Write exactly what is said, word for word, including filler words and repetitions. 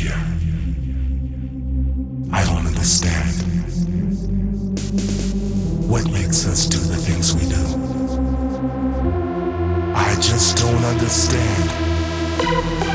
here. I don't understand. What makes us do the things we do? I just don't understand.